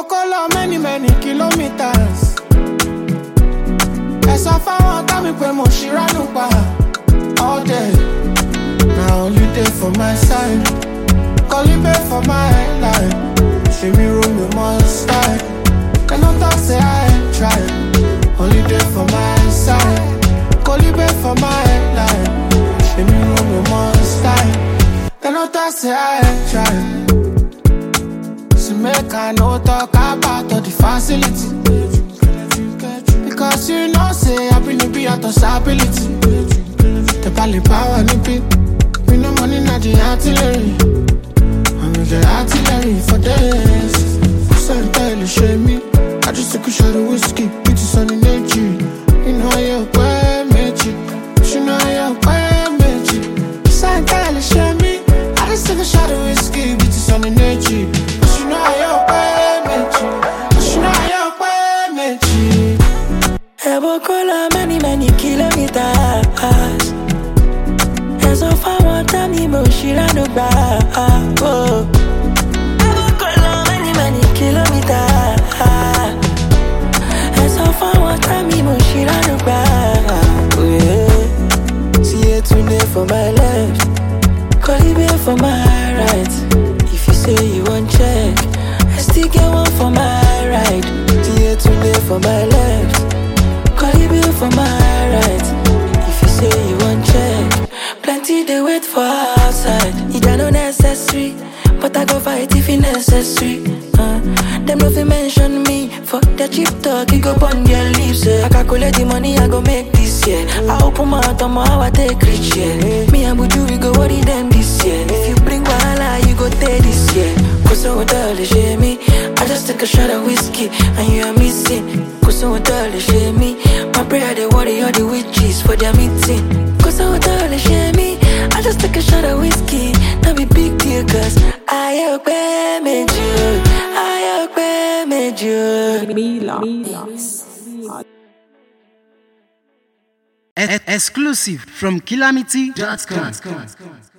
Ebokola many kilometers. Esa fáwọn tá mi pé mo ṣìránù pa all day. Now only day for my side, Colibe for my life. She me room me must style. They no talk say I ain't try. Only day for my side, Colibe for my life. She me room me must style. They no talk say I ain't try. So make I no talk about all the facility. Because you know say I been be out of stability. The pally power nippy. We no money na the artillery. And we get artillery for days. So tell you shame me. I just took a shot of whiskey. It is on the nature. You know you're quite magic. You know you're quite magic. So tell you shame me. I just took a shot of whiskey. It is on the nature. You know you're quite magic. You know you're quite magic. Ebokola many kilometers. And so far one time you mo shirano ba. Ebokola many kilometers. And so far one time you mo shirano ba. See it today for my left, Colibe for my right. If you say you want check, I still get one for my right. See it today for my left, Colibe for my right. If you say you want check, plenty they wait for outside. It are not necessary, but I go fight if it necessary. Them no fi mention me for the cheap talk. You go burn their lips. I calculate the money I go make this year. I open my mouth on how I take rich, yeah. Me and Buju we go worry them this year. If you bring wahala, you go take this year. Cause I would tell you shame me. I just take a shot of whiskey and you are missing. Cause I would tell you shame me. My prayer they worry all the witches for their meeting. Cause I would tell you shame me. I just take a shot of whiskey. Not be big deal cause I hope I made you. I hope I made you. Exclusive from Calamity.com.